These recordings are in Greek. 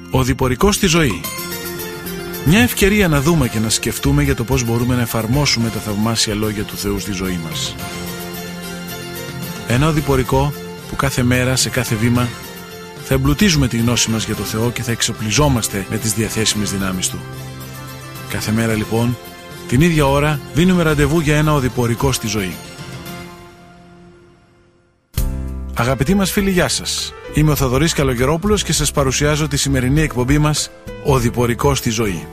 Ο διπορικός στη ζωή. Μια ευκαιρία να δούμε και να σκεφτούμε για το πώς μπορούμε να εφαρμόσουμε τα θαυμάσια λόγια του Θεού στη ζωή μας. Ένα οδηπορικό που κάθε μέρα, σε κάθε βήμα, θα εμπλουτίζουμε τη γνώση μας για το Θεό και θα εξοπλιζόμαστε με τις διαθέσιμες δυνάμεις Του. Κάθε μέρα λοιπόν, την ίδια ώρα, δίνουμε ραντεβού για ένα οδηπορικό στη ζωή. Αγαπητοί μας φίλοι, γεια σας. Είμαι ο Θοδωρής Καλογερόπουλος και σας παρουσιάζω τη σημερινή εκπομπή μας «Οδηπορικό στη ζωή».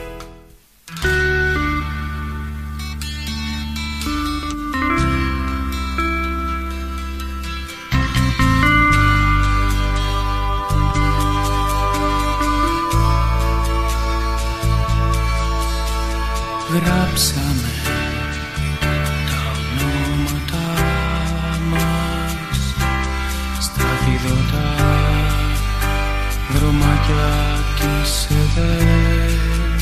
Γράψαμε τα ονόματα μας στα βιδωτά δρομάκια της ΕΔΕΝ.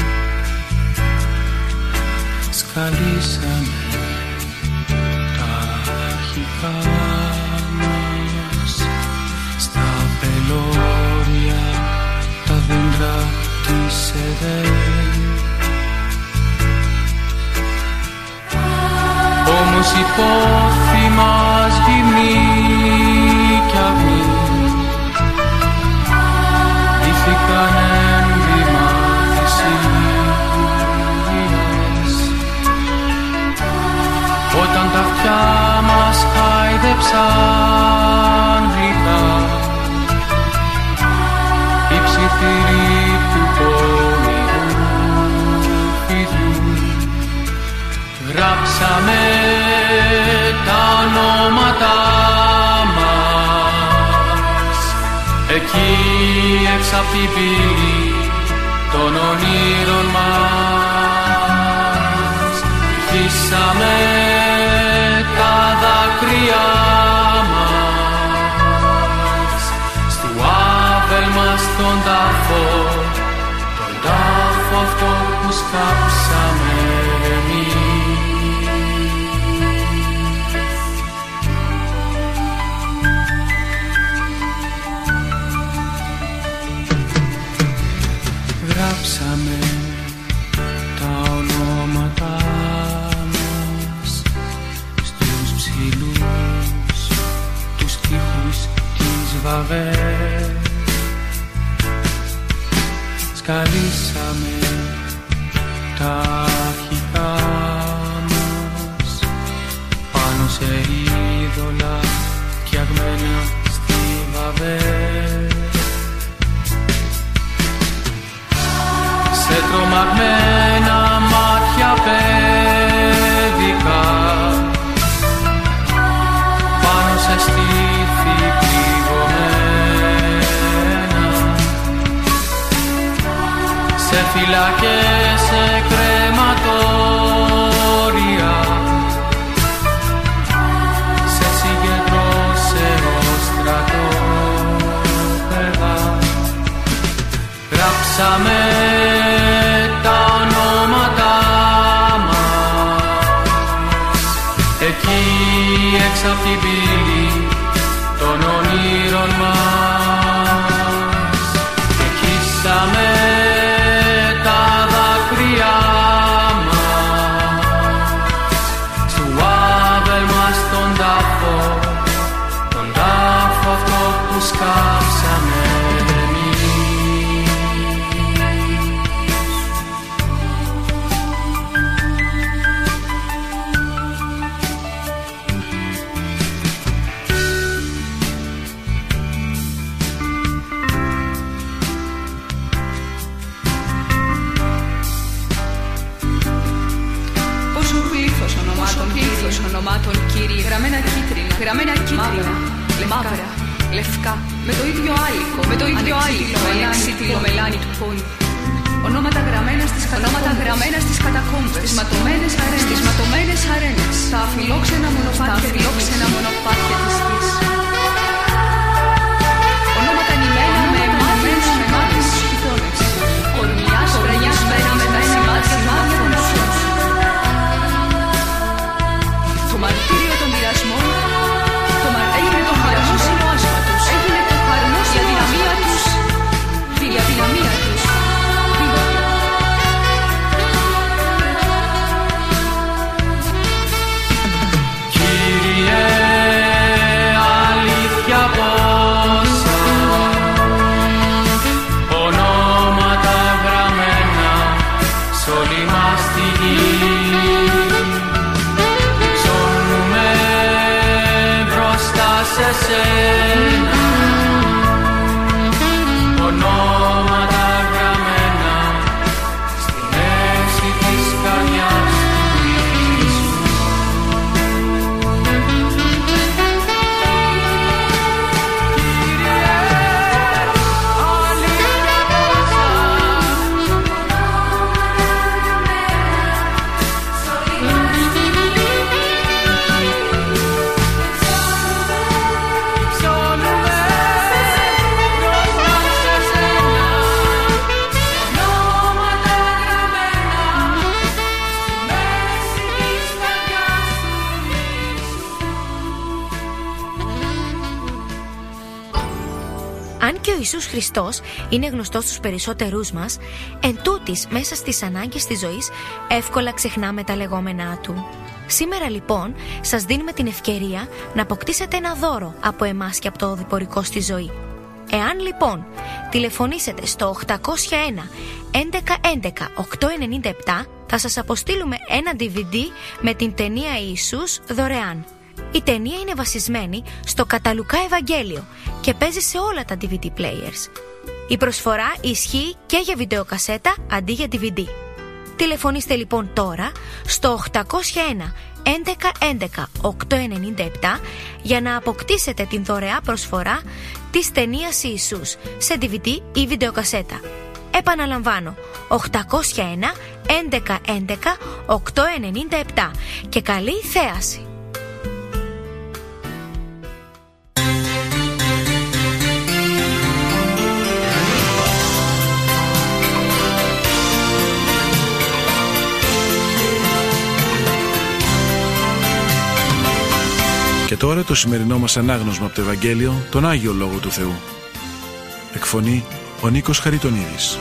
Σκαλίσαμε τα αρχικά μας στα πελώρια τα δέντρα της ΕΔΕΝ. Όμως η πόθη μας γυμνή κι αυγή ντύθηκαν ένδυμα θυσίες. Όταν τα αυτιά μας χάιδεψαν γλυκά η ψιθυρή του πονηρού φιδιού, γράψαμε τα ονόματα μας εκεί έξω απ' την πύλη των ονείρων μας. Χύσαμε τα δάκρυα μας στου άβελ μας τον τάφο αυτό που σκάψαμε εμείς. Γράψαμε τα ονόματα μας στους ψηλούς τους τοίχους της Βαβέλ. Σκαλίσαμε τα αρχικά μας πάνω σε είδωλα φτιαγμένα στη Βαβέλ. Σε τρομαγμένα μάτια παιδικά πάνω σε στήθη πληγωμένα, σε φυλακές, σε κρεματόρια, σε συγκεντρώσεως στρατόπεδα. Γράψαμε τα ονόματα μας εκεί έξω απ' την πύλη των ονείρων μας. Εκείσαμε τα δάκρυα μας στου άβελ μας τον τάφο αυτό που σκάψαμε εμείς. Ονομάτων, Κύριε, γραμμένα κίτρινα, μαύρα, λευκά, με το ίδιο άλικο, ανεξίτηλο μελάνι του πόνου. Ονόματα γραμμένα στις κατακόμβες, στις ματωμένες αρένες, στα αφιλόξενα μονοπάτια της γης. Ονόματα νημένα με εμάτιες στους χιτώνες, κορμιάς μέρα με τα σημάδια των ουσιών. Το μαρτύριο των πειρασμών, έγινε το χαρμόσυνο άσπατος, έγινε το χαρμόσυνο η αδυναμία τους, η αδυναμία σένα, ονόματα γραμμένα στη μέση της καρδιάς του Ιησού. Αν και ο Ιησούς Χριστός είναι γνωστός στους περισσότερούς μας, εν τούτης μέσα στις ανάγκες της ζωής εύκολα ξεχνάμε τα λεγόμενά Του. Σήμερα λοιπόν σας δίνουμε την ευκαιρία να αποκτήσετε ένα δώρο από εμάς και από το οδηπορικό στη ζωή. Εάν λοιπόν τηλεφωνήσετε στο 801 1111 897, θα σας αποστείλουμε ένα DVD με την ταινία Ιησούς δωρεάν. Η ταινία είναι βασισμένη στο κατά Λουκά Ευαγγέλιο και παίζει σε όλα τα DVD players. Η προσφορά ισχύει και για βιντεοκασέτα αντί για DVD. Τηλεφωνήστε λοιπόν τώρα στο 801 1111 897 για να αποκτήσετε την δωρεά προσφορά της ταινίας Ιησούς σε DVD ή βιντεοκασέτα. Επαναλαμβάνω, 801 1111 897 και καλή θέαση. Και τώρα το σημερινό μας ανάγνωσμα από το Ευαγγέλιο, τον Άγιο Λόγο του Θεού. Εκφωνεί ο Νίκος Χαριτονίδης.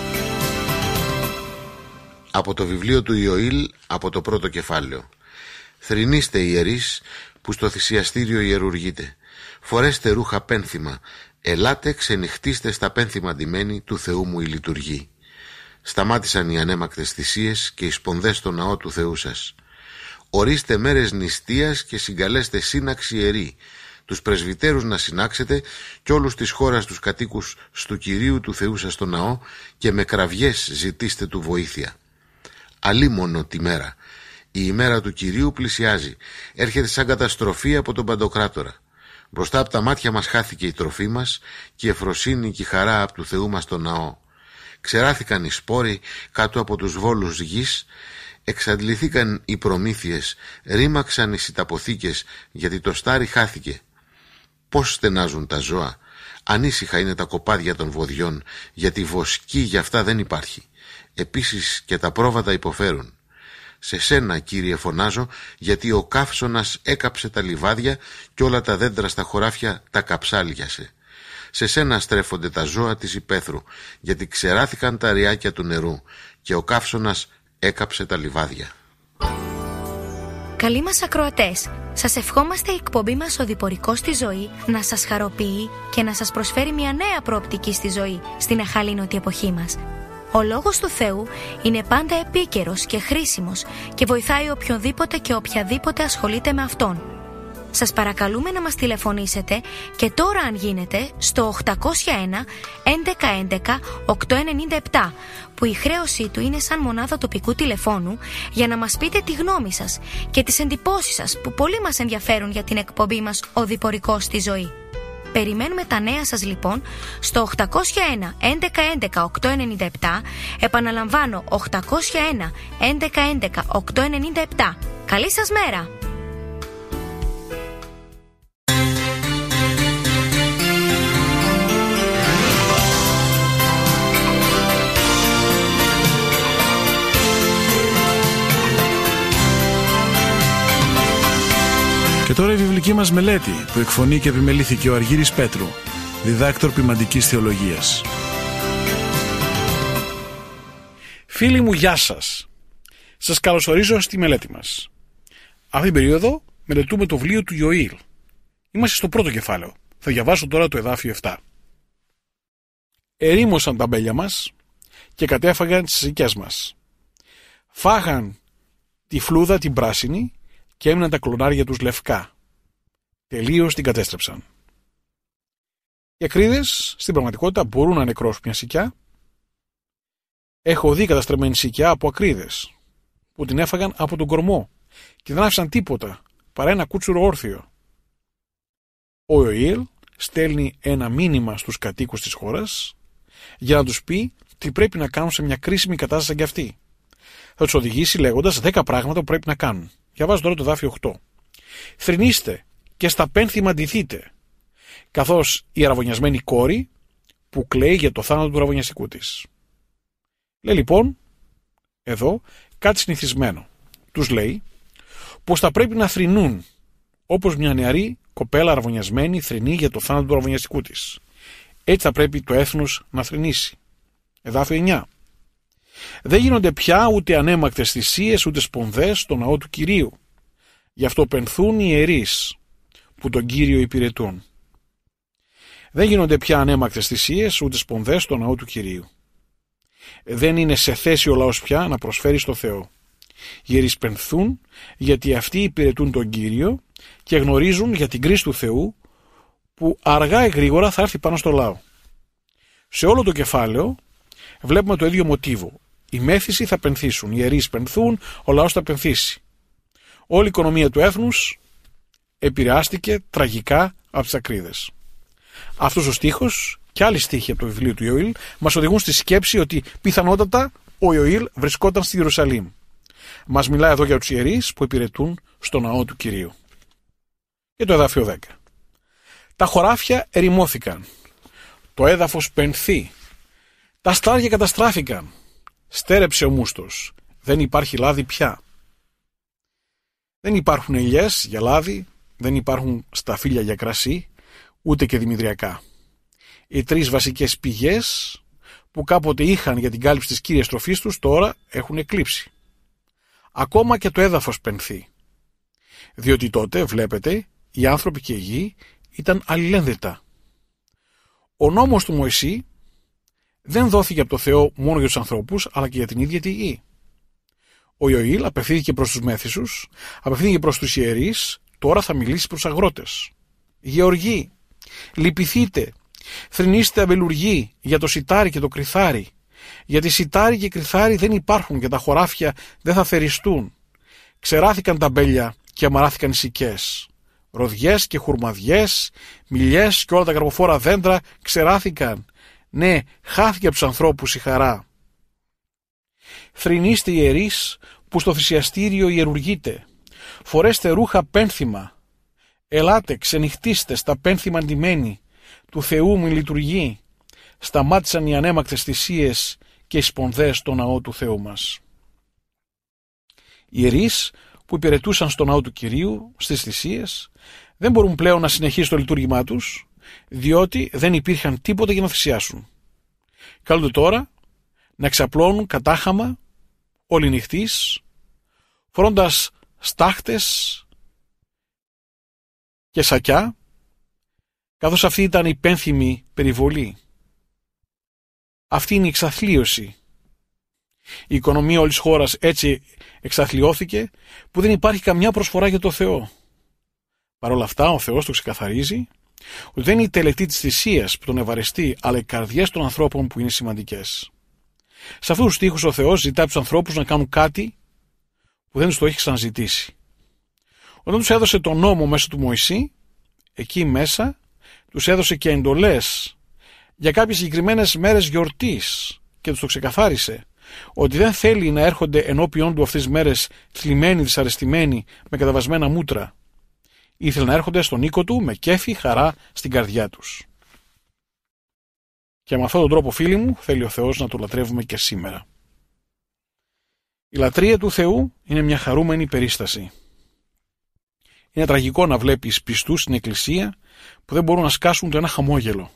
Από το βιβλίο του Ιωήλ, από το πρώτο κεφάλαιο. Θρηνήστε ιερείς που στο θυσιαστήριο ιερουργείτε. Φορέστε ρούχα πένθυμα. Ελάτε ξενυχτήστε στα πένθυμα ντυμένοι του Θεού μου η λειτουργή. Σταμάτησαν οι ανέμακτες θυσίες και οι σπονδές στο ναό του Θεού σας. Ορίστε μέρες νηστείας και συγκαλέστε σύναξη ιερή, τους πρεσβυτέρους να συνάξετε κι όλους της χώρας τους κατοίκους στου Κυρίου του Θεού σας στο ναό και με κραυγές ζητήστε του βοήθεια. Αλίμονο τη μέρα. Η ημέρα του Κυρίου πλησιάζει. Έρχεται σαν καταστροφή από τον Παντοκράτορα. Μπροστά από τα μάτια μας χάθηκε η τροφή μας και η ευφροσύνη και η χαρά από του Θεού μας στο ναό. Ξεράθηκαν οι σπόροι κάτω από τους βόλους γης. Εξαντληθήκαν οι προμήθειες, ρήμαξαν οι σιταποθήκες, γιατί το στάρι χάθηκε. Πώς στενάζουν τα ζώα, ανήσυχα είναι τα κοπάδια των βοδιών, γιατί βοσκή για αυτά δεν υπάρχει. Επίσης και τα πρόβατα υποφέρουν. Σε σένα, Κύριε, φωνάζω, γιατί ο καύσωνας έκαψε τα λιβάδια και όλα τα δέντρα στα χωράφια τα καψάλιασε. Σε σένα στρέφονται τα ζώα της υπαίθρου, γιατί ξεράθηκαν τα ριάκια του νερού και ο καύσωνας έκαψε τα λιβάδια. Καλοί μας ακροατές, σας ευχόμαστε η εκπομπή μας «Οδηπορικός στη ζωή» να σας χαροποιεί και να σας προσφέρει μια νέα προοπτική στη ζωή στην αχαλήνωτη εποχή μας. Ο Λόγος του Θεού είναι πάντα επίκαιρος και χρήσιμος και βοηθάει οποιονδήποτε και οποιαδήποτε ασχολείται με Αυτόν. Σας παρακαλούμε να μας τηλεφωνήσετε και τώρα αν γίνεται στο 801 1111 897 που η χρέωσή του είναι σαν μονάδα τοπικού τηλεφώνου για να μας πείτε τη γνώμη σας και τις εντυπώσεις σας που πολύ μας ενδιαφέρουν για την εκπομπή μας «Οδηπορικός στη ζωή». Περιμένουμε τα νέα σας λοιπόν στο 801 1111 897, επαναλαμβάνω 801 1111 897. Καλή σας μέρα! Και τώρα η βιβλική μας μελέτη που εκφωνεί και επιμελήθηκε ο Αργύρης Πέτρου, διδάκτορ ποιμαντικής θεολογίας. Φίλοι μου, γεια σας. Σας καλωσορίζω στη μελέτη μας. Αυτή την περίοδο μελετούμε το βιβλίο του Ιωήλ. Είμαστε στο πρώτο κεφάλαιο. Θα διαβάσω τώρα το εδάφιο 7. Ερήμωσαν τα μπέλια μας και κατέφαγαν τις συκές μας. Φάγαν τη φλούδα την πράσινη και έμειναν τα κλονάρια τους λευκά. Τελείως την κατέστρεψαν. Οι ακρίδες στην πραγματικότητα μπορούν να νεκρώσουν μια σικιά. Έχω δει καταστρεμμένη σικιά από ακρίδες που την έφαγαν από τον κορμό και δεν άφησαν τίποτα παρά ένα κούτσουρο όρθιο. Ο Ιωήλ στέλνει ένα μήνυμα στους κατοίκους της χώρας για να τους πει τι πρέπει να κάνουν σε μια κρίσιμη κατάσταση σαν κι αυτή. Θα τους οδηγήσει λέγοντας 10 πράγματα που πρέπει να κάνουν. Διαβάζω τώρα το εδάφιο 8. Θρηνήστε και στα πένθυμα ντυθείτε, καθώς η αραβωνιασμένη κόρη που κλαίει για το θάνατο του αραβωνιαστικού της. Λέει λοιπόν εδώ κάτι συνηθισμένο. Τους λέει πως θα πρέπει να θρηνούν όπως μια νεαρή κοπέλα αραβωνιασμένη θρηνεί για το θάνατο του αραβωνιαστικού της. Έτσι θα πρέπει το έθνος να θρηνήσει. Εδάφιο 9. Δεν γίνονται πια ούτε ανέμακτες θυσίες ούτε σπονδές στο ναό του Κυρίου. Γι' αυτό πενθούν οι ιερείς που τον Κύριο υπηρετούν. Δεν γίνονται πια ανέμακτες θυσίες ούτε σπονδές στο ναό του Κυρίου. Δεν είναι σε θέση ο λαός πια να προσφέρει στο Θεό. Οι ιερείς πενθούν γιατί αυτοί υπηρετούν τον Κύριο και γνωρίζουν για την κρίση του Θεού που αργά ή γρήγορα θα έρθει πάνω στο λαό. Σε όλο το κεφάλαιο βλέπουμε το ίδιο μοτίβο. Οι μέθησοι θα πενθήσουν, οι ιερείς πενθούν, ο λαός θα πενθήσει. Όλη η οικονομία του έθνους επηρεάστηκε τραγικά από τις ακρίδες. Αυτός ο στίχος και άλλοι στίχοι από το βιβλίο του Ιωήλ μας οδηγούν στη σκέψη ότι πιθανότατα ο Ιωήλ βρισκόταν στη Ιερουσαλήμ. Μας μιλάει εδώ για τους ιερείς που υπηρετούν στο ναό του Κυρίου. Και το εδάφιο 10. Τα χωράφια ερημώθηκαν. Το έδαφος πενθεί. Τα στάρια καταστράφηκαν. Στέρεψε ο μούστος. Δεν υπάρχει λάδι πια. Δεν υπάρχουν ελιές για λάδι, δεν υπάρχουν σταφύλια για κρασί, ούτε και δημητριακά. Οι 3 βασικές πηγές που κάποτε είχαν για την κάλυψη της κύριας τροφής τους τώρα έχουν εκλείψει. Ακόμα και το έδαφος πενθεί. Διότι τότε, βλέπετε, οι άνθρωποι και η γη ήταν αλληλένδετα. Ο νόμος του Μωυσή δεν δόθηκε από το Θεό μόνο για τους ανθρώπους, αλλά και για την ίδια τη γη. Ο Ιωήλ απευθύνθηκε προς τους μέθησους, απευθύνθηκε προς τους ιερείς, τώρα θα μιλήσει προς αγρότες. Γεωργοί, λυπηθείτε, θρηνήστε αμπελουργοί για το σιτάρι και το κρυθάρι, γιατί σιτάρι και κρυθάρι δεν υπάρχουν και τα χωράφια δεν θα θεριστούν. Ξεράθηκαν τα μπέλια και αμαράθηκαν οι σικές. Ροδιές και χουρμαδιές, μιλιές και όλα τα καρποφόρα δέντρα ξεράθηκαν. Ναι, χάθηκε από τους ανθρώπους η χαρά. Θρηνήστε ιερείς που στο θυσιαστήριο ιερουργείτε. Φορέστε ρούχα πένθυμα. Ελάτε, ξενυχτήστε στα πένθυμα ντυμένοι. Του Θεού μου η λειτουργεί. Σταμάτησαν οι ανέμακτες θυσίες και οι σπονδές στο ναό του Θεού μας. Οι ιερείς που υπηρετούσαν στο ναό του Κυρίου στις θυσίες δεν μπορούν πλέον να συνεχίσουν το λειτουργήμά τους, διότι δεν υπήρχαν τίποτα για να θυσιάσουν. Καλούνται τώρα να εξαπλώνουν κατάχαμα όλη νυχτής, φορώντας στάχτες και σακιά, καθώς αυτή ήταν η πένθυμη περιβολή. Αυτή είναι η εξαθλίωση. Η οικονομία όλης της χώρας έτσι εξαθλιώθηκε που δεν υπάρχει καμιά προσφορά για το Θεό. Παρ' όλα αυτά ο Θεός το ξεκαθαρίζει ότι δεν είναι η τελετή της θυσίας που τον ευαρεστεί, αλλά οι καρδιές των ανθρώπων που είναι σημαντικές. Σε αυτούς τους στίχους ο Θεός ζητάει τους ανθρώπους να κάνουν κάτι που δεν τους το έχει ξαναζητήσει. Όταν τους έδωσε τον νόμο μέσω του Μωυσή, εκεί μέσα τους έδωσε και εντολές για κάποιες συγκεκριμένες μέρες γιορτής και τους το ξεκαθάρισε ότι δεν θέλει να έρχονται ενώπιον του αυτές τις μέρες θλιμμένοι, δυσαρεστημένοι, με καταβασμένα μούτρα. Ήθελε να έρχονται στον οίκο του με κέφι, χαρά στην καρδιά τους. Και με αυτόν τον τρόπο, φίλοι μου, θέλει ο Θεός να το λατρεύουμε και σήμερα. Η λατρεία του Θεού είναι μια χαρούμενη περίσταση. Είναι τραγικό να βλέπεις πιστούς στην εκκλησία που δεν μπορούν να σκάσουν το ένα χαμόγελο.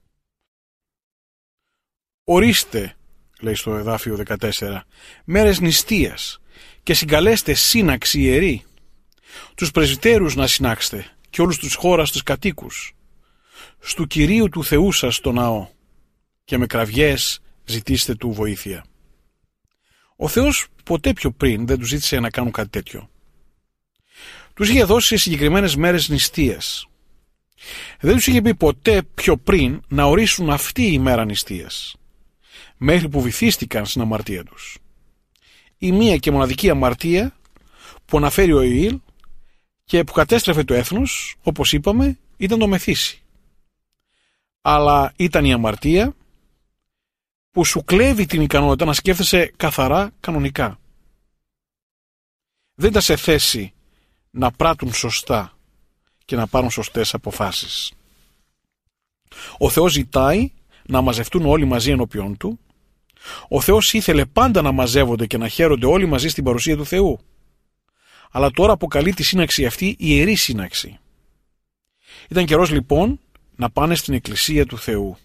Ορίστε, λέει στο εδάφιο 14, μέρες νηστείας και συγκαλέστε σύναξη ιερή. Τους πρεσβυτέρους να συνάξετε και όλους τους χώρας τους κατοίκους. Στου Κυρίου του Θεού σας στο ναό και με κραυγές ζητήστε του βοήθεια. Ο Θεός ποτέ πιο πριν δεν τους ζήτησε να κάνουν κάτι τέτοιο. Τους είχε δώσει συγκεκριμένες μέρες νηστείας. Δεν τους είχε πει ποτέ πιο πριν να ορίσουν αυτή η ημέρα νηστείας, μέχρι που βυθίστηκαν στην αμαρτία τους. Η μία και μοναδική αμαρτία που αναφέρει ο Ιωήλ και που κατέστρεφε το έθνος, όπως είπαμε, ήταν το μεθύσι. Αλλά ήταν η αμαρτία που σου κλέβει την ικανότητα να σκέφτεσαι καθαρά κανονικά. Δεν ήταν σε θέση να πράττουν σωστά και να πάρουν σωστές αποφάσεις. Ο Θεός ζητάει να μαζευτούν όλοι μαζί ενώπιον Του. Ο Θεός ήθελε πάντα να μαζεύονται και να χαίρονται όλοι μαζί στην παρουσία του Θεού. Αλλά τώρα αποκαλεί τη σύναξη αυτή ιερή σύναξη. Ήταν καιρός λοιπόν να πάνε στην εκκλησία του Θεού.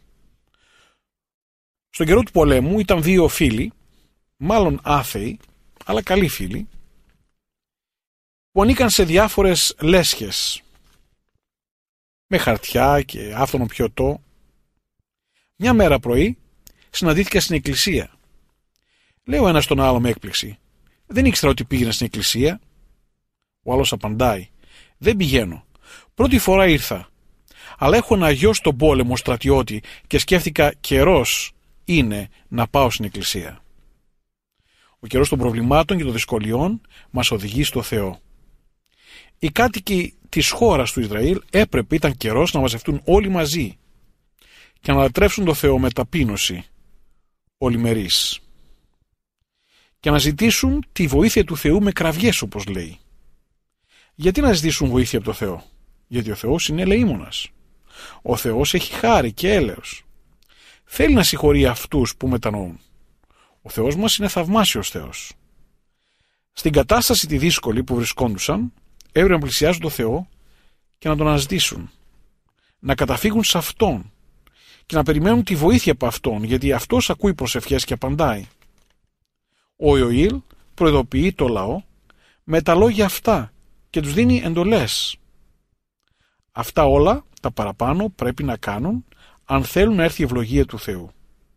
Στον καιρό του πολέμου ήταν δύο φίλοι, μάλλον άθεοι, αλλά καλοί φίλοι, που ανήκαν σε διάφορες λέσχες, με χαρτιά και άφθονο πιωτό. Μια μέρα πρωί συναντήθηκα στην εκκλησία. Λέω ένας τον άλλο με έκπληξη: δεν ήξερα ότι πήγαινε στην εκκλησία. Ο άλλος απαντάει: δεν πηγαίνω. Πρώτη φορά ήρθα. Αλλά έχω ένα γιο στον πόλεμο στρατιώτη και σκέφτηκα καιρός είναι να πάω στην εκκλησία. Ο καιρός των προβλημάτων και των δυσκολιών μας οδηγεί στο Θεό. Οι κάτοικοι της χώρας του Ισραήλ ήταν καιρός να μαζευτούν όλοι μαζί και να λατρεύσουν το Θεό με ταπείνωση ολημερής και να ζητήσουν τη βοήθεια του Θεού με κραυγές, όπως λέει. Γιατί να ζητήσουν βοήθεια από το Θεό? Γιατί ο Θεός είναι ελεήμονας. Ο Θεός έχει χάρη και έλεος. Θέλει να συγχωρεί αυτούς που μετανοούν. Ο Θεός μας είναι θαυμάσιος Θεός. Στην κατάσταση τη δύσκολη που βρισκόντουσαν, έπρεπε να πλησιάζουν τον Θεό και να τον αναζητήσουν. Να καταφύγουν σε Αυτόν και να περιμένουν τη βοήθεια από Αυτόν, γιατί Αυτός ακούει προσευχές και απαντάει. Ο Ιωήλ προειδοποιεί το λαό με τα λόγια αυτά και τους δίνει εντολές. Αυτά όλα τα παραπάνω πρέπει να κάνουν αν θέλουν να έρθει η ευλογία του Θεού.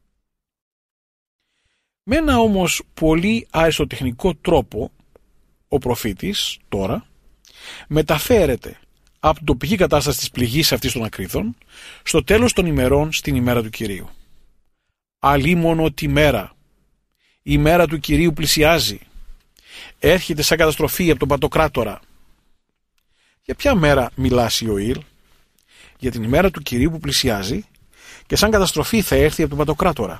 Με ένα όμως πολύ αριστοτεχνικό τρόπο, ο προφήτης τώρα μεταφέρεται από την τοπική κατάσταση της πληγής αυτής των ακρίδων στο τέλος των ημερών στην ημέρα του Κυρίου. Αλίμονο τη μέρα. Η μέρα του Κυρίου πλησιάζει. Έρχεται σαν καταστροφή από τον Παντοκράτορα. Για ποια μέρα μιλάς, Ιωήλ? Για την ημέρα του Κυρίου που πλησιάζει και σαν καταστροφή θα έρθει από τον Παντοκράτορα.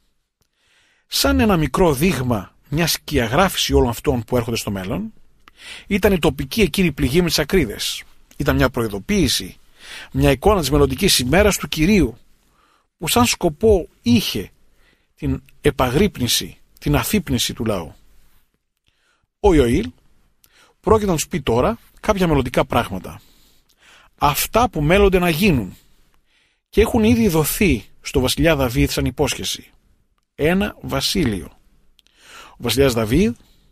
Σαν ένα μικρό δείγμα, μια σκιαγράφηση όλων αυτών που έρχονται στο μέλλον, ήταν η τοπική εκείνη πληγή με τις ακρίδες. Ήταν μια προειδοποίηση, μια εικόνα της μελλοντικής ημέρας του Κυρίου, που σαν σκοπό είχε την επαγρύπνηση, την αφύπνιση του λαού. Ο Ιωήλ πρόκειται να τους πει τώρα κάποια μελλοντικά πράγματα. Αυτά που μέλλονται να γίνουν και έχουν ήδη δοθεί στο βασιλιά Δαβίδ σαν υπόσχεση. Ένα βασίλειο. Ο βασιλιάς Δαβίδ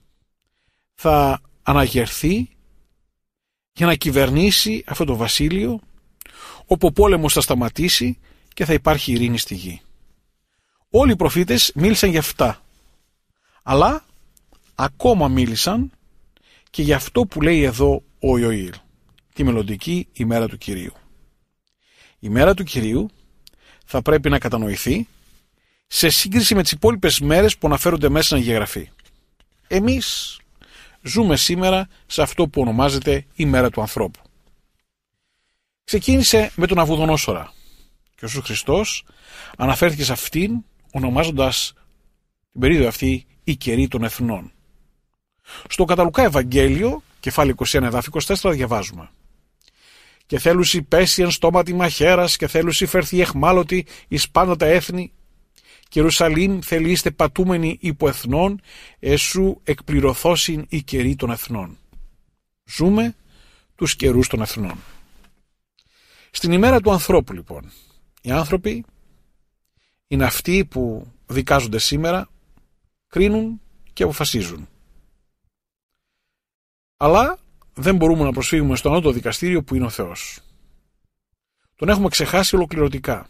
θα αναγερθεί για να κυβερνήσει αυτό το βασίλειο, όπου ο πόλεμος θα σταματήσει και θα υπάρχει ειρήνη στη γη. Όλοι οι προφήτες μίλησαν για αυτά, αλλά ακόμα μίλησαν και για αυτό που λέει εδώ ο Ιωήλ, τη μελλοντική ημέρα του Κυρίου. Η μέρα του Κυρίου θα πρέπει να κατανοηθεί σε σύγκριση με τις υπόλοιπες μέρες που αναφέρονται μέσα στην Αγία Γραφή. Εμείς ζούμε σήμερα σε αυτό που ονομάζεται η μέρα του ανθρώπου. Ξεκίνησε με τον Ναβουδονόσορα και ο Ιησούς Χριστός αναφέρθηκε σε αυτήν ονομάζοντας την περίοδο αυτή η καιρή των εθνών. Στο κατά Λουκά Ευαγγέλιο, κεφάλαιο 21 εδάφιο 24, διαβάζουμε: «Και θέλουσι πέσει εν στόματι μαχαίρας και θέλουσι φερθεί εχμάλωτη εις πάντα τα έθνη. Και Ιερουσαλήμ θελείστε πατούμενοι υπό εθνών, εσού εκπληρωθώσιν η καιρή των εθνών». Ζούμε τους καιρούς των εθνών. Στην ημέρα του ανθρώπου λοιπόν, οι άνθρωποι είναι αυτοί που δικάζονται σήμερα, κρίνουν και αποφασίζουν. Αλλά δεν μπορούμε να προσφύγουμε στο ανώτατο δικαστήριο που είναι ο Θεός. Τον έχουμε ξεχάσει ολοκληρωτικά.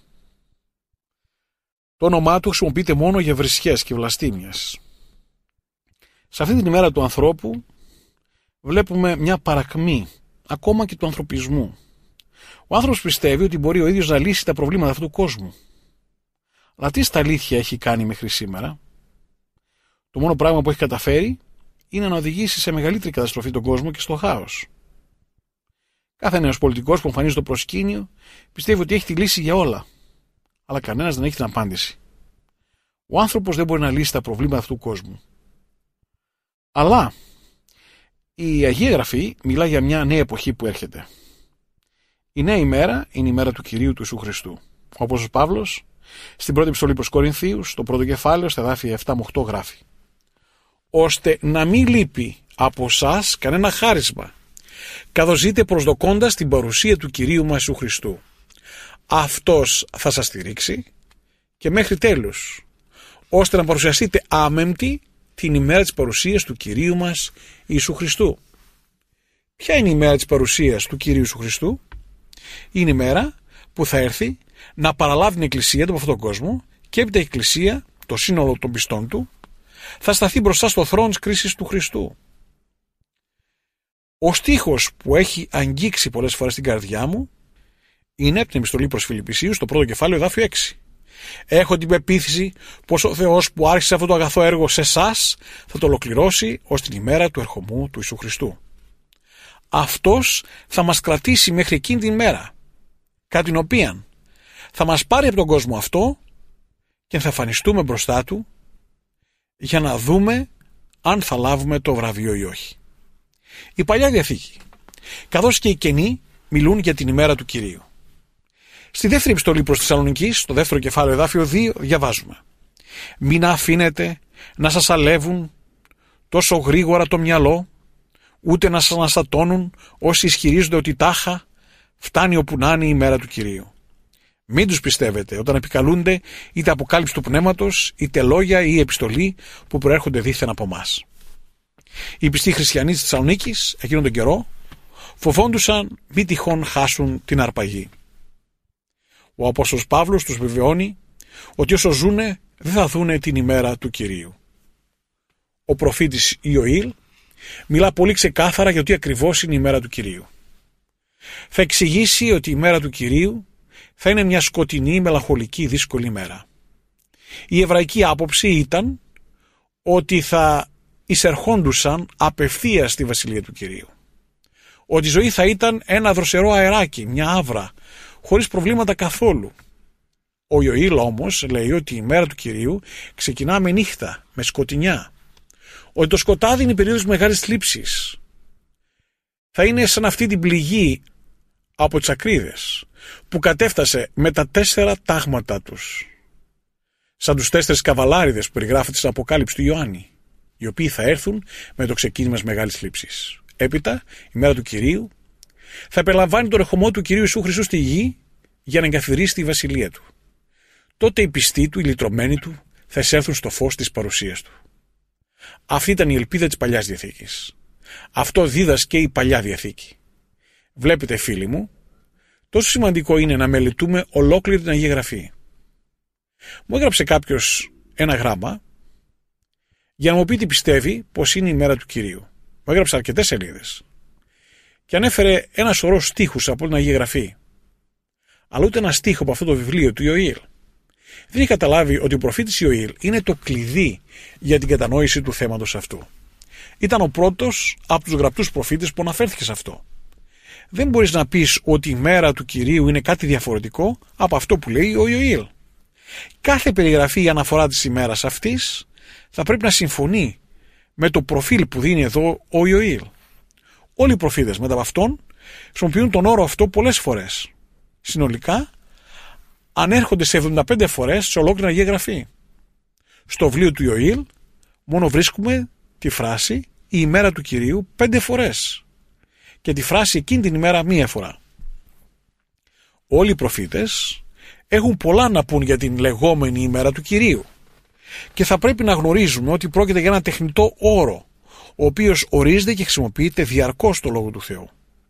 Το όνομά του χρησιμοποιείται μόνο για βρισχές και βλαστήμιες. Σε αυτή την ημέρα του ανθρώπου βλέπουμε μια παρακμή ακόμα και του ανθρωπισμού. Ο άνθρωπος πιστεύει ότι μπορεί ο ίδιος να λύσει τα προβλήματα αυτού του κόσμου. Αλλά τι στα αλήθεια έχει κάνει μέχρι σήμερα? Το μόνο πράγμα που έχει καταφέρει είναι να οδηγήσει σε μεγαλύτερη καταστροφή τον κόσμο και στο χάος. Κάθε νέος πολιτικός που εμφανίζει το προσκήνιο πιστεύει ότι έχει τη λύση για όλα. Αλλά κανένας δεν έχει την απάντηση. Ο άνθρωπος δεν μπορεί να λύσει τα προβλήματα αυτού του κόσμου. Αλλά η Αγία Γραφή μιλά για μια νέα εποχή που έρχεται. Η νέα ημέρα είναι η μέρα του Κυρίου του Ιησού Χριστού. Ο Απόστολος Παύλος στην πρώτη επιστολή προς Κορινθίους, στο πρώτο κεφάλαιο, στα εδάφια 7 με 8 γράφει: «Ώστε να μην λείπει από εσάς κανένα χάρισμα, καθώς ζείτε προσδοκώντας την παρουσία του Κυρίου μας Ιησού Χριστού. Αυτός θα σας στηρίξει και μέχρι τέλους, ώστε να παρουσιαστείτε άμεμπτοι την ημέρα της παρουσίας του Κυρίου μας Ιησού Χριστού». Ποια είναι η ημέρα της παρουσίας του Κυρίου Ιησού Χριστού? Είναι η μέρα που θα έρθει να παραλάβει την Εκκλησία του από αυτόν τον κόσμο και έπειτα η Εκκλησία, το σύνολο των πιστών του, θα σταθεί μπροστά στο θρόνο της κρίσης του Χριστού. Ο στίχος που έχει αγγίξει πολλές φορές την καρδιά μου είναι από την επιστολή προς Φιλιππισίους, στο πρώτο κεφάλαιο, εδάφιο 6. «Έχω την πεποίθηση πως ο Θεός που άρχισε αυτό το αγαθό έργο σε εσάς θα το ολοκληρώσει ως την ημέρα του ερχομού του Ιησού Χριστού». Αυτός θα μας κρατήσει μέχρι εκείνη την ημέρα, κατά την οποία θα μας πάρει από τον κόσμο αυτό και θα εμφανιστούμε μπροστά του για να δούμε αν θα λάβουμε το βραβείο ή όχι. Η Παλιά Διαθήκη, καθώς και οι Καινοί, μιλούν για την ημέρα του Κυρίου. Στη δεύτερη επιστολή προς Θεσσαλονικείς, στο δεύτερο κεφάλαιο, εδάφιο 2, διαβάζουμε: «Μην αφήνετε να σας αλεύουν τόσο γρήγορα το μυαλό, ούτε να σας αναστατώνουν όσοι ισχυρίζονται ότι τάχα φτάνει όπου να είναι η ημέρα του Κυρίου. Μην τους πιστεύετε όταν επικαλούνται είτε αποκάλυψη του πνεύματος, είτε λόγια ή επιστολή που προέρχονται δήθεν από εμάς». Οι πιστοί χριστιανοί της Θεσσαλονίκης εκείνον τον καιρό φοβόντουσαν μη τυχόν χάσουν την αρπαγή. Ο Απόστολος Παύλος τους βεβαιώνει ότι όσο ζούνε δεν θα δούνε την ημέρα του Κυρίου. Ο προφήτης Ιωήλ μιλά πολύ ξεκάθαρα για ότι ακριβώς είναι η ημέρα του Κυρίου. Θα εξηγήσει ότι η ημέρα του Κυρίου θα είναι μια σκοτεινή, μελαγχολική, δύσκολη ημέρα. Η εβραϊκή άποψη ήταν ότι θα εισερχόντουσαν απευθείας στη Βασιλεία του Κυρίου. Ότι η ζωή θα ήταν ένα δροσερό αεράκι, μια άβρα, χωρίς προβλήματα καθόλου. Ο Ιωήλ όμως λέει ότι η μέρα του Κυρίου ξεκινά με νύχτα, με σκοτεινιά. Ότι το σκοτάδι είναι η περίοδος μεγάλης θλίψης. Θα είναι σαν αυτή την πληγή από τις ακρίδες που κατέφτασε με τα 4 τάγματα τους. Σαν τους 4 καβαλάριδες που περιγράφεται στην Αποκάλυψη του Ιωάννη, οι οποίοι θα έρθουν με το ξεκίνημα της μεγάλης θλίψης. Έπειτα, η μέρα του Κυρίου θα περιλαμβάνει τον ερχομό του Κυρίου Ιησού Χριστού στη γη για να εγκαθιδρύσει τη βασιλεία του. Τότε οι πιστοί του, οι λυτρωμένοι του, θα εισέλθουν στο φως της παρουσίας του. Αυτή ήταν η ελπίδα της Παλιάς Διαθήκης. Αυτό δίδασκε η Παλιά Διαθήκη. Βλέπετε, φίλοι μου, τόσο σημαντικό είναι να μελετούμε ολόκληρη την Αγία Γραφή. Μου έγραψε κάποιος ένα γράμμα για να μου πει τι πιστεύει πως είναι η μέρα του Κυρίου. Μου έγραψε αρκετές σελίδες και ανέφερε ένα σωρό στίχους από την Αγία Γραφή, αλλά ούτε ένα στίχο από αυτό το βιβλίο του Ιωήλ. Δεν είχε καταλάβει ότι ο προφήτης Ιωήλ είναι το κλειδί για την κατανόηση του θέματος αυτού. Ήταν ο πρώτος από τους γραπτούς προφήτες που αναφέρθηκε σε αυτό. Δεν μπορείς να πεις ότι η μέρα του Κυρίου είναι κάτι διαφορετικό από αυτό που λέει ο Ιωήλ. Κάθε περιγραφή ή αναφορά της ημέρας αυτής θα πρέπει να συμφωνεί με το προφίλ που δίνει εδώ ο Ιωήλ. Όλοι οι προφήτες μετά από αυτόν χρησιμοποιούν τον όρο αυτό πολλές φορές. Συνολικά ανέρχονται σε 75 φορές σε ολόκληρη Αγία Γραφή. Στο βιβλίο του Ιωήλ μόνο βρίσκουμε τη φράση «η ημέρα του Κυρίου» 5 φορές και τη φράση «εκείνη την ημέρα» 1 φορά. Όλοι οι προφήτες έχουν πολλά να πούν για την λεγόμενη ημέρα του Κυρίου και θα πρέπει να γνωρίζουμε ότι πρόκειται για ένα τεχνητό όρο, ο οποίος ορίζεται και χρησιμοποιείται διαρκώς στο Λόγο του Θεού.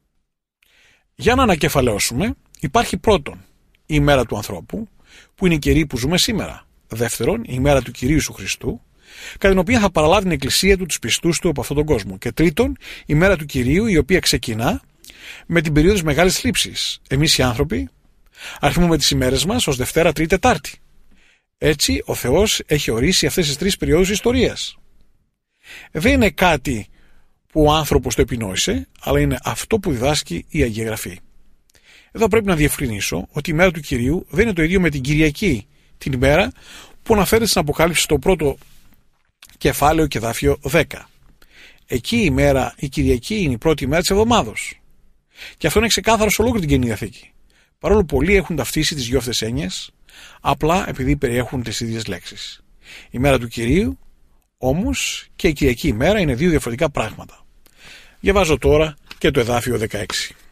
Για να ανακεφαλαιώσουμε, υπάρχει πρώτον η ημέρα του ανθρώπου, που είναι η καιρή που ζούμε σήμερα. Δεύτερον, η ημέρα του Κυρίου Ιησού Χριστού, κατά την οποία θα παραλάβει την Εκκλησία του, τους πιστούς του από αυτόν τον κόσμο. Και τρίτον, η ημέρα του Κυρίου, η οποία ξεκινά με την περίοδο της μεγάλης θλίψης. Εμείς οι άνθρωποι αριθμούμε τις ημέρες μας ως Δευτέρα, Τρίτη, Τετάρτη. Έτσι ο Θεός έχει ορίσει αυτές τις 3 περιόδους ιστορίας. Δεν είναι κάτι που ο άνθρωπος το επινόησε, αλλά είναι αυτό που διδάσκει η Αγία Γραφή. Εδώ πρέπει να διευκρινίσω ότι η μέρα του Κυρίου δεν είναι το ίδιο με την Κυριακή, την ημέρα που αναφέρεται στην Αποκάλυψη στο πρώτο κεφάλαιο και εδάφιο 10. Εκεί η Κυριακή είναι η πρώτη μέρα της εβδομάδος. Και αυτό είναι ξεκάθαρο σε ολόκληρη την Καινή Διαθήκη. Παρόλο που πολλοί έχουν ταυτίσει τις δυο αυτές έννοιες, απλά επειδή περιέχουν τις ίδιες λέξεις. Η μέρα του Κυρίου όμως και η Κυριακή ημέρα είναι 2 διαφορετικά πράγματα. Διαβάζω τώρα και το εδάφιο 16.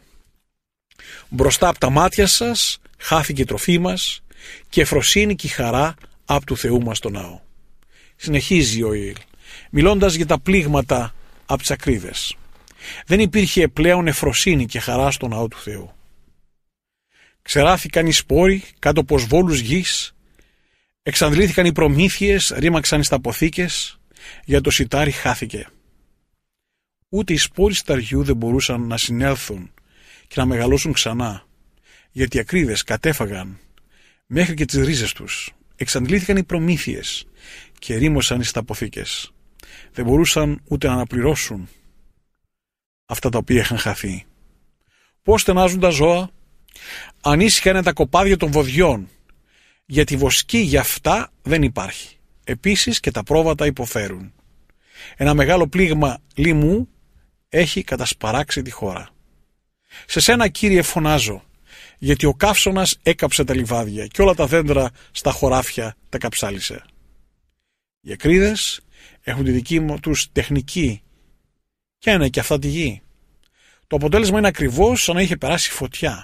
Μπροστά από τα μάτια σας χάθηκε η τροφή μας και εφροσύνη και η χαρά από του Θεού μας τον ναό. Συνεχίζει ο Ιηλ, μιλώντας για τα πλήγματα από τις ακρίδες. Δεν υπήρχε πλέον εφροσύνη και χαρά στο ναό του Θεού. Ξεράθηκαν οι σπόροι κάτω από σβόλους γης, εξαντλήθηκαν οι προμήθειες, ρήμαξαν οι σταποθήκες, για το σιτάρι χάθηκε. Ούτε οι σπόροι σιταριού δεν μπορούσαν να συνέλθουν και να μεγαλώσουν ξανά, γιατί οι ακρίδες κατέφαγαν μέχρι και τις ρίζες τους. Εξαντλήθηκαν οι προμήθειες και ρήμωσαν οι σταποθήκες. Δεν μπορούσαν ούτε να αναπληρώσουν αυτά τα οποία είχαν χαθεί. Πώς στενάζουν τα ζώα, ανήσυχα είναι τα κοπάδια των βοδιών, γιατί βοσκή για αυτά δεν υπάρχει. Επίσης και τα πρόβατα υποφέρουν. Ένα μεγάλο πλήγμα λοιμού έχει κατασπαράξει τη χώρα. Σε σένα, Κύριε, φωνάζω, γιατί ο καύσωνας έκαψε τα λιβάδια και όλα τα δέντρα στα χωράφια τα καψάλισε. Οι ακρίδες έχουν τη δική τους τεχνική και είναι και αυτά τη γη. Το αποτέλεσμα είναι ακριβώς σαν να είχε περάσει φωτιά.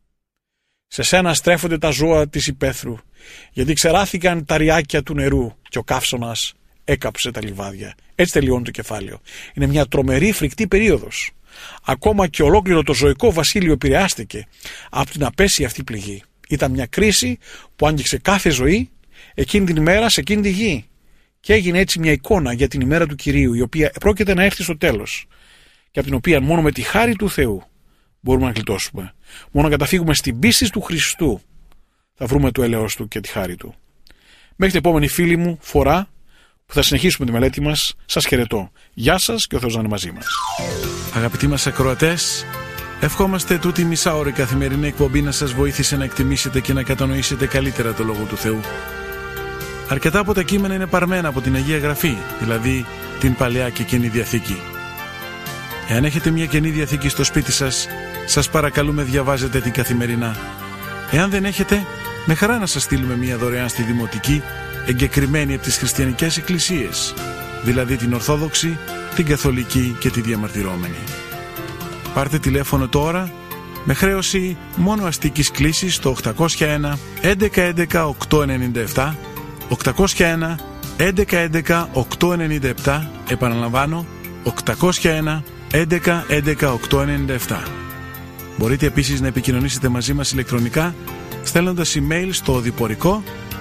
Σε σένα στρέφονται τα ζώα της υπαίθρου, γιατί ξεράθηκαν τα ριάκια του νερού και ο καύσωνας έκαψε τα λιβάδια. Έτσι τελειώνει το κεφάλαιο. Είναι μια τρομερή φρικτή περίοδος. Ακόμα και ολόκληρο το ζωικό βασίλειο επηρεάστηκε από την απέσια αυτή πληγή. Ήταν μια κρίση που άγγιξε κάθε ζωή εκείνη την ημέρα σε εκείνη τη γη. Και έγινε έτσι μια εικόνα για την ημέρα του Κυρίου, η οποία πρόκειται να έρθει στο τέλος. Και από την οποία μόνο με τη χάρη του Θεού μπορούμε να γλιτώσουμε. Μόνο να καταφύγουμε στην πίστη του Χριστού θα βρούμε το έλεος του και τη χάρη του. Μέχρι την επόμενη φίλη μου φορά που θα συνεχίσουμε τη μελέτη μας, σας χαιρετώ. Γεια σας και ο Θεός να είναι μαζί μας. Αγαπητοί μας ακροατές, ευχόμαστε τούτη μισάωρη καθημερινή εκπομπή να σας βοήθησε να εκτιμήσετε και να κατανοήσετε καλύτερα το Λόγο του Θεού. Αρκετά από τα κείμενα είναι παρμένα από την Αγία Γραφή, δηλαδή την Παλαιά και Καινή Διαθήκη. Εάν έχετε μια Καινή Διαθήκη στο σπίτι σας, σας παρακαλούμε διαβάζετε την καθημερινά. Εάν δεν έχετε, με χαρά να σας στείλουμε μια δωρεάν στη Δημοτική, εγκεκριμένη από τις χριστιανικές εκκλησίες, δηλαδή την Ορθόδοξη, την Καθολική και τη Διαμαρτυρόμενη. Πάρτε τηλέφωνο τώρα με χρέωση μόνο αστικής κλήσης στο 801 1111 897, 801 1111 897, επαναλαμβάνω 801 1111 897. Μπορείτε επίσης να επικοινωνήσετε μαζί μας ηλεκτρονικά στέλνοντας email στο οδηπορικό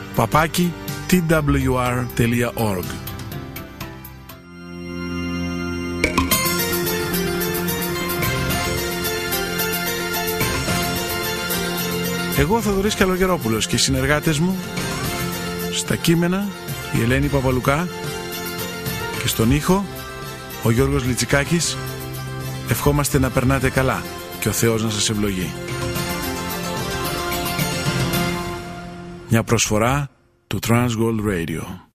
@twr.org. Εγώ, Θοδωρής Καλογερόπουλος, και οι συνεργάτες μου στα κείμενα η Ελένη Παπαλουκά και στον ήχο ο Γιώργος Λιτσικάκης, ευχόμαστε να περνάτε καλά και ο Θεός να σας ευλογεί. Μια προσφορά του Transworld Radio.